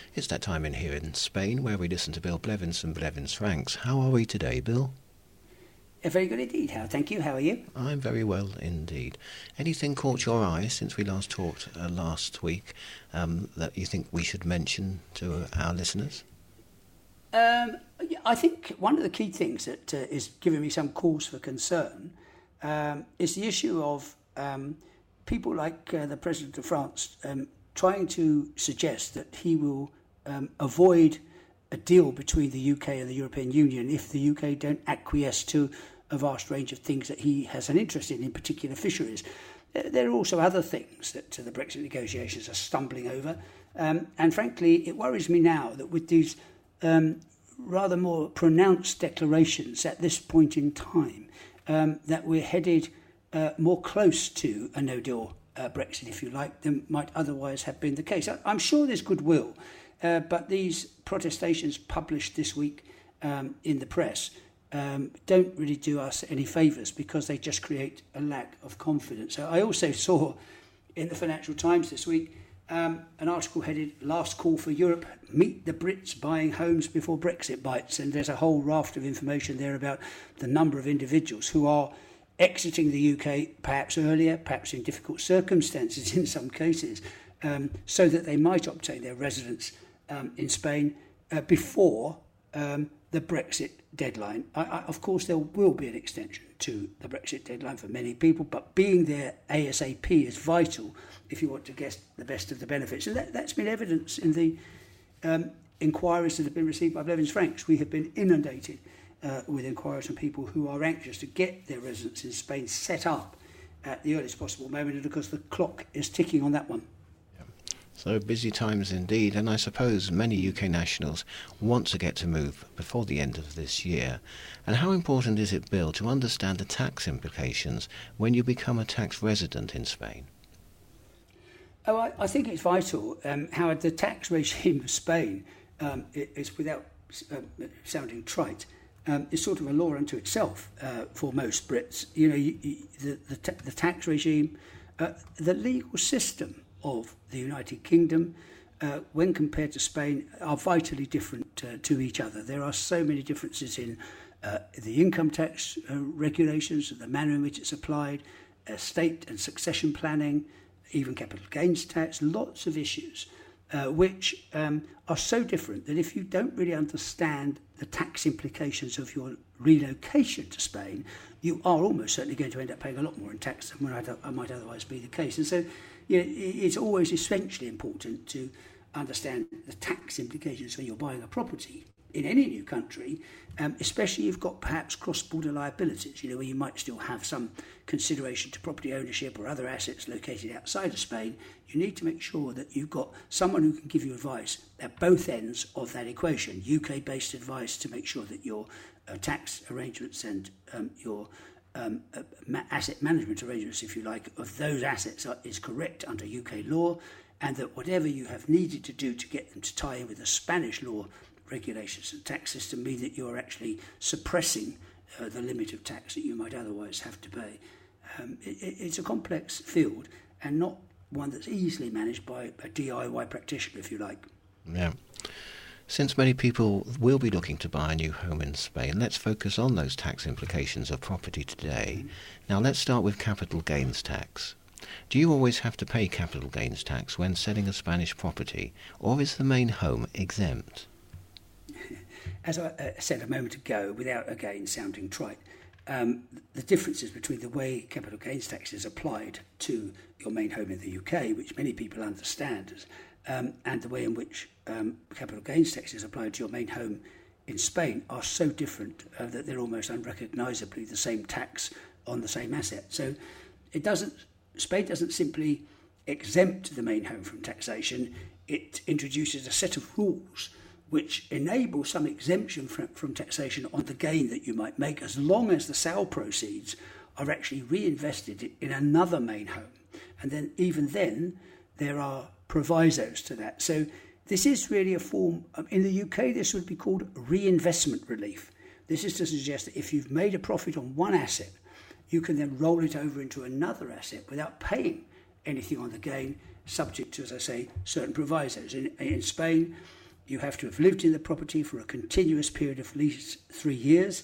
It's that time in here in Spain where we listen to Bill Blevins and Blevins Franks. How are we today, Bill? Very good indeed, Hal. Thank you. How are you? I'm very well indeed. Anything caught your eye since we last talked last week that you think we should mention to our listeners? I think one of the key things that is giving me some cause for concern is the issue of people like the President of France trying to suggest that he will avoid a deal between the UK and the European Union if the UK don't acquiesce to a vast range of things that he has an interest in particular fisheries. There are also other things that the Brexit negotiations are stumbling over. And frankly, it worries me now that with these rather more pronounced declarations at this point in time, that we're headed more close to a no-deal Brexit, if you like, than might otherwise have been the case. I'm sure there's goodwill, but these protestations published this week in the press don't really do us any favours because they just create a lack of confidence. So I also saw in the Financial Times this week an article headed "Last Call for Europe, Meet the Brits Buying Homes Before Brexit Bites," and there's a whole raft of information there about the number of individuals who are exiting the UK perhaps earlier, perhaps in difficult circumstances in some cases, so that they might obtain their residence in Spain before the Brexit deadline. Of course, there will be an extension to the Brexit deadline for many people, but being there ASAP is vital if you want to get the best of the benefits. And that's been evidenced in the inquiries that have been received by Blevins Franks. We have been inundated with inquiries from people who are anxious to get their residence in Spain set up at the earliest possible moment, and of course the clock is ticking on that one. So busy times indeed, and I suppose many UK nationals want to get to move before the end of this year. And how important is it, Bill, to understand the tax implications when you become a tax resident in Spain? Oh, I think it's vital how the tax regime of Spain is, without sounding trite, is sort of a law unto itself for most Brits. You know, the tax regime, the legal system of the United Kingdom, when compared to Spain, are vitally different to each other. There are so many differences in the income tax regulations, the manner in which it's applied, estate and succession planning, even capital gains tax, lots of issues which are so different that if you don't really understand the tax implications of your relocation to Spain, you are almost certainly going to end up paying a lot more in tax than might otherwise be the case. And so it's always essentially important to understand the tax implications when you're buying a property in any new country, especially if you've got perhaps cross-border liabilities, where you might still have some consideration to property ownership or other assets located outside of Spain. You need to make sure that you've got someone who can give you advice at both ends of that equation, UK-based advice to make sure that your tax arrangements and your asset management arrangements, if you like, of those assets is correct under UK law, and that whatever you have needed to do to get them to tie in with the Spanish law regulations and tax system mean that you're actually suppressing the limit of tax that you might otherwise have to pay. It's a complex field and not one that's easily managed by a DIY practitioner, if you like. Yeah. Since many people will be looking to buy a new home in Spain, let's focus on those tax implications of property today. Now let's start with capital gains tax. Do you always have to pay capital gains tax when selling a Spanish property, or is the main home exempt? As I said a moment ago, without again sounding trite, the differences between the way capital gains tax is applied to your main home in the UK, which many people understand, and the way in which capital gains tax is applied to your main home in Spain are so different that they're almost unrecognisably the same tax on the same asset. So Spain doesn't simply exempt the main home from taxation, it introduces a set of rules which enable some exemption from taxation on the gain that you might make, as long as the sale proceeds are actually reinvested in another main home. And then, even then, there are provisos to that. So this is really a form, in the UK, this would be called reinvestment relief. This is to suggest that if you've made a profit on one asset, you can then roll it over into another asset without paying anything on the gain, subject to, as I say, certain provisos. In Spain, You have to have lived in the property for a continuous period of at least 3 years.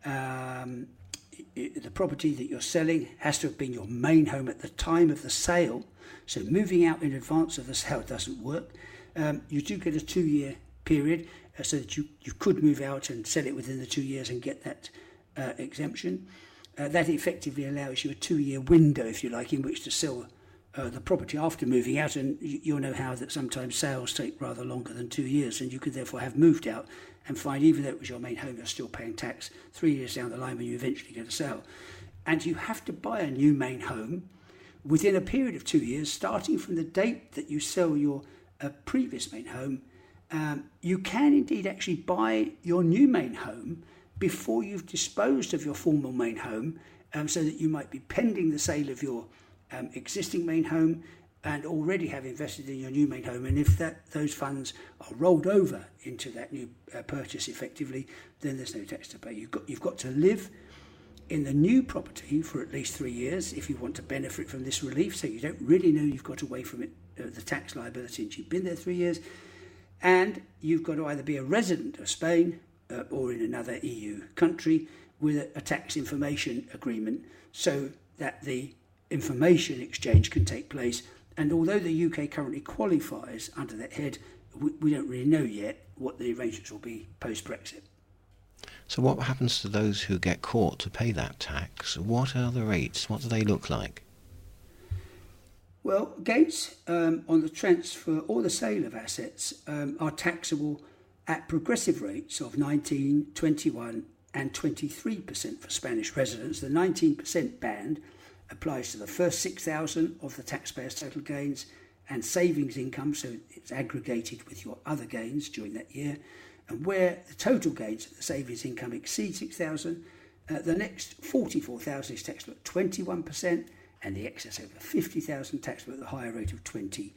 The property that you're selling has to have been your main home at the time of the sale. So moving out in advance of the sale doesn't work. You do get a 2-year period so that you could move out and sell it within the 2 years and get that exemption. That effectively allows you a 2-year window, if you like, in which to sell the property after moving out, and you'll know how that sometimes sales take rather longer than 2 years, and you could therefore have moved out and find, even though it was your main home, you're still paying tax 3 years down the line when you eventually get a sale. And you have to buy a new main home within a period of 2 years, starting from the date that you sell your previous main home. You can indeed actually buy your new main home before you've disposed of your former main home, so that you might be pending the sale of your existing main home and already have invested in your new main home. And if those funds are rolled over into that new purchase effectively, then there's no tax to pay. You've got to live in the new property for at least 3 years if you want to benefit from this relief, so you don't really know you've got away from it, the tax liability, until you've been there 3 years. And you've got to either be a resident of Spain or in another EU country with a tax information agreement, so that the information exchange can take place. And although the UK currently qualifies under that head, we don't really know yet what the arrangements will be post-Brexit. So what happens to those who get caught to pay that tax? What are the rates? What do they look like? Well, gains on the transfer or the sale of assets are taxable at progressive rates of 19, 21 and 23% for Spanish residents. The 19% band applies to the first 6,000 of the taxpayer's total gains and savings income, so it's aggregated with your other gains during that year. And where the total gains of the savings income exceed 6,000, the next 44,000 is taxable at 21%, and the excess over 50,000 taxable at the higher rate of 23%.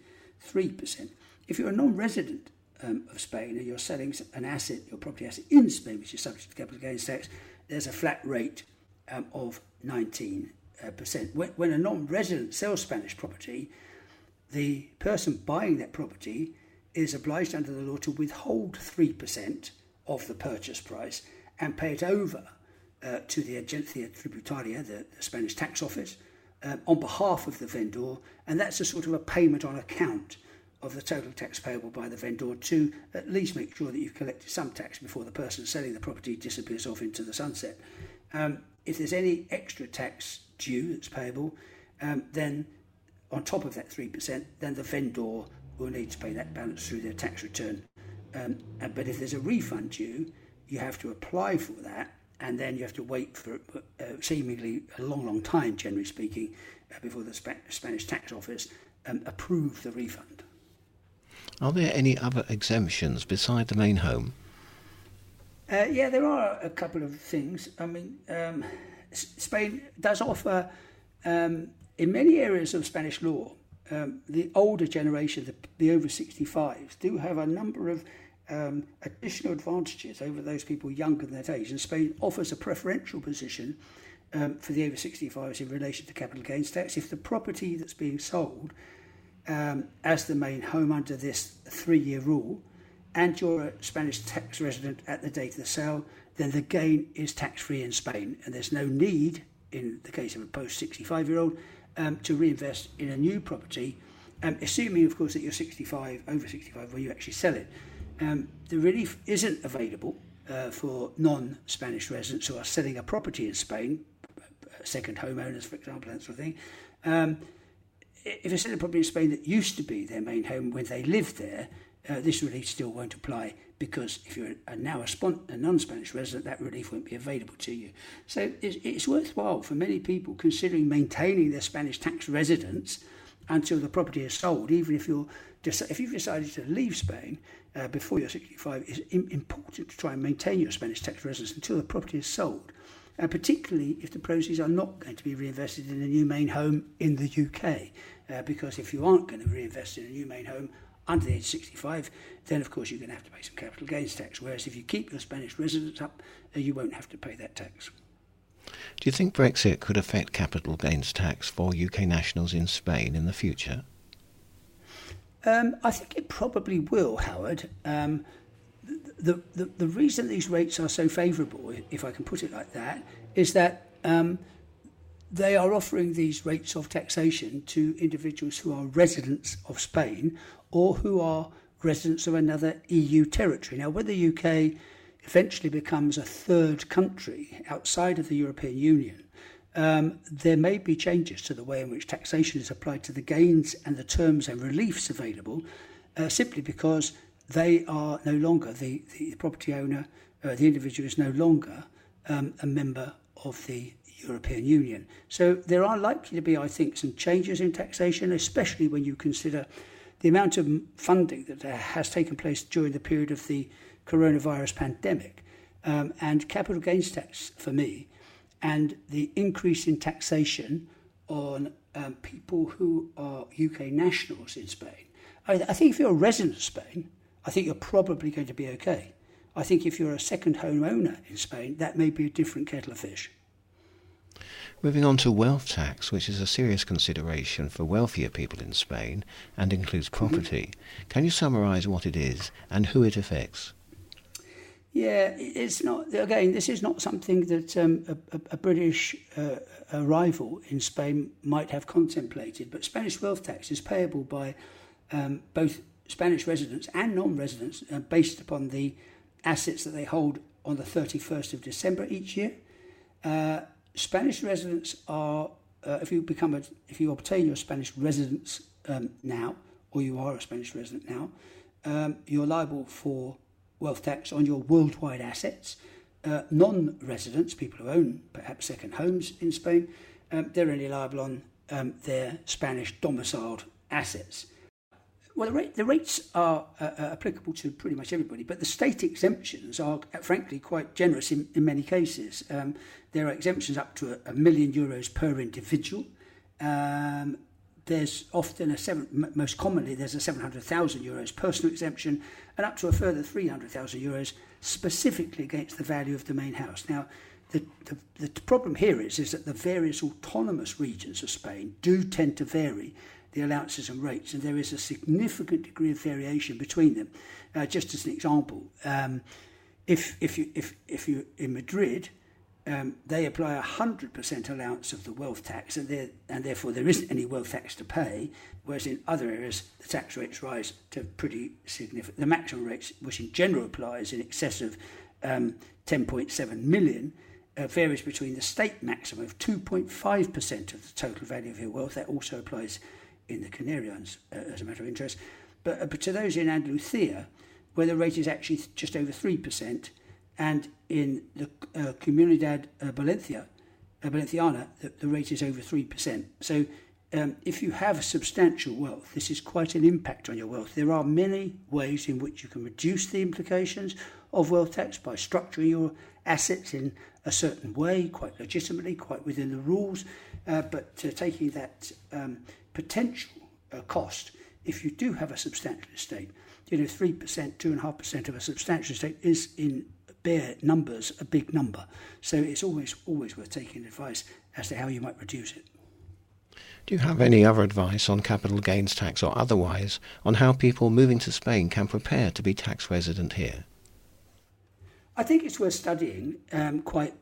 If you're a non-resident of Spain and you're selling an asset, your property asset in Spain, which is subject to capital gains tax, there's a flat rate of 19%. When a non-resident sells Spanish property, the person buying that property is obliged under the law to withhold 3% of the purchase price and pay it over to the Agencia Tributaria, the Spanish tax office, on behalf of the vendor, and that's a sort of a payment on account of the total tax payable by the vendor to at least make sure that you've collected some tax before the person selling the property disappears off into the sunset. If there's any extra tax due that's payable, then on top of that 3%, then the vendor will need to pay that balance through their tax return. But if there's a refund due, you have to apply for that, and then you have to wait for seemingly a long time, generally speaking, before the Spanish tax office approve the refund. Are there any other exemptions beside the main home? Yeah, there are a couple of things. I mean, Spain does offer, in many areas of Spanish law, the older generation, the over 65s, do have a number of additional advantages over those people younger than that age. And Spain offers a preferential position for the over 65s in relation to capital gains tax. If the property that's being sold as the main home under this 3-year rule, and you're a Spanish tax resident at the date of the sale, then the gain is tax-free in Spain, and there's no need, in the case of a post-65-year-old, to reinvest in a new property, assuming, of course, that you're over 65 when you actually sell it. The relief isn't available for non-Spanish residents who are selling a property in Spain, second homeowners, for example, that sort of thing. If you're selling a property in Spain that used to be their main home when they lived there, this relief still won't apply, because if you're now a non-Spanish resident, that relief won't be available to you. So it's worthwhile for many people considering maintaining their Spanish tax residence until the property is sold, even if you've decided to leave Spain before you're 65. It's important to try and maintain your Spanish tax residence until the property is sold, particularly if the proceeds are not going to be reinvested in a new main home in the UK, because if you aren't going to reinvest in a new main home under the age of 65, then of course you're going to have to pay some capital gains tax, whereas if you keep your Spanish residence up, you won't have to pay that tax. Do you think Brexit could affect capital gains tax for UK nationals in Spain in the future? I think it probably will, Howard. The reason these rates are so favourable, if I can put it like that, is that they are offering these rates of taxation to individuals who are residents of Spain or who are residents of another EU territory. Now, when the UK eventually becomes a third country outside of the European Union, there may be changes to the way in which taxation is applied to the gains and the terms and reliefs available, simply because they are no longer, the property owner, the individual is no longer a member of the European Union. So there are likely to be, I think, some changes in taxation, especially when you consider the amount of funding that has taken place during the period of the coronavirus pandemic. And capital gains tax, for me, and the increase in taxation on people who are UK nationals in Spain. I think if you're a resident of Spain, I think you're probably going to be okay. I think if you're a second home owner in Spain, that may be a different kettle of fish. Moving on to wealth tax, which is a serious consideration for wealthier people in Spain and includes property. Can you summarise what it is and who it affects? Yeah, it's not. Again, this is not something that a British arrival in Spain might have contemplated. But Spanish wealth tax is payable by both Spanish residents and non-residents based upon the assets that they hold on the 31st of December each year. Spanish residents are, if you obtain your Spanish residence now, or you are a Spanish resident now, you're liable for wealth tax on your worldwide assets. Non-residents, people who own perhaps second homes in Spain, they're only liable on their Spanish domiciled assets. Well, the rates are applicable to pretty much everybody, but the state exemptions are, frankly, quite generous in many cases. There are exemptions up to €1 million per individual. There's often most commonly there's a €700,000 personal exemption, and up to a further €300,000 specifically against the value of the main house. Now, the problem here is that the various autonomous regions of Spain do tend to vary the allowances and rates, and there is a significant degree of variation between them. Just as an example, if you in Madrid, they apply 100% allowance of the wealth tax, and therefore there isn't any wealth tax to pay, whereas in other areas the tax rates rise to pretty significant. The maximum rates, which in general applies in excess of 10.7 million, varies between the state maximum of 2.5% of the total value of your wealth. That also applies in the Canary Islands, as a matter of interest. But to those in Andalusia, where the rate is actually just over 3%, and in the Comunidad Valenciana, the rate is over 3%. So if you have substantial wealth, this is quite an impact on your wealth. There are many ways in which you can reduce the implications of wealth tax by structuring your assets in a certain way, quite legitimately, quite within the rules, but taking that potential cost, if you do have a substantial estate, 3%, 2.5% of a substantial estate is in bare numbers a big number. So it's always worth taking advice as to how you might reduce it. Do you have any other advice on capital gains tax or otherwise on how people moving to Spain can prepare to be tax resident here? I think it's worth studying quite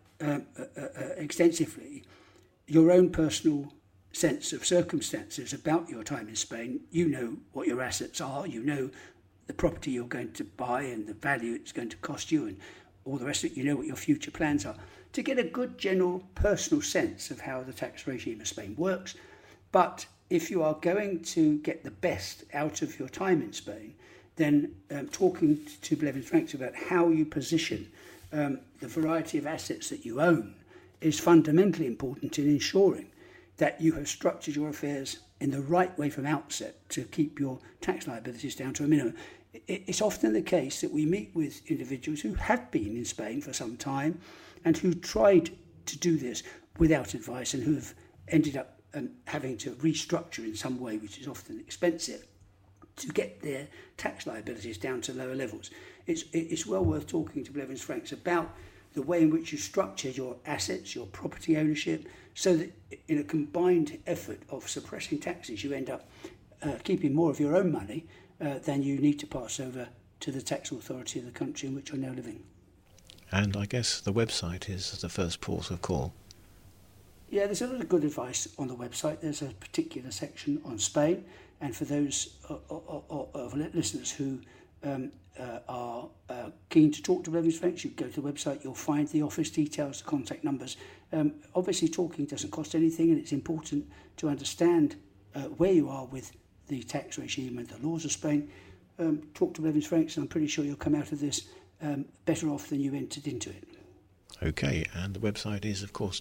extensively your own personal sense of circumstances about your time in Spain. You know what your assets are, you know the property you're going to buy and the value it's going to cost you and all the rest of it, you know what your future plans are, to get a good general personal sense of how the tax regime of Spain works. But if you are going to get the best out of your time in Spain, then talking to Blevins Franks about how you position the variety of assets that you own is fundamentally important in ensuring that you have structured your affairs in the right way from outset to keep your tax liabilities down to a minimum. It's often the case that we meet with individuals who have been in Spain for some time and who tried to do this without advice and who have ended up having to restructure in some way, which is often expensive, to get their tax liabilities down to lower levels. It's well worth talking to Blevins Franks about the way in which you structure your assets, your property ownership, so that in a combined effort of suppressing taxes, you end up keeping more of your own money, then you need to pass over to the tax authority of the country in which you're now living. And I guess the website is the first port of call. Yeah, there's a lot of good advice on the website. There's a particular section on Spain, and for those of listeners who are keen to talk to Blevins Franks, you go to the website, you'll find the office details, the contact numbers. Obviously, talking doesn't cost anything, and it's important to understand where you are with the tax regime and the laws of Spain. Talk to Blevins Franks, and I'm pretty sure you'll come out of this better off than you entered into it. Okay, and the website is, of course,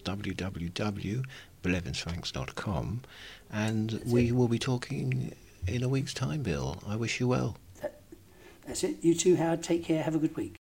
www.blevinsfranks.com, and we will be talking in a week's time, Bill. I wish you well. That's it. You too, Howard. Take care. Have a good week.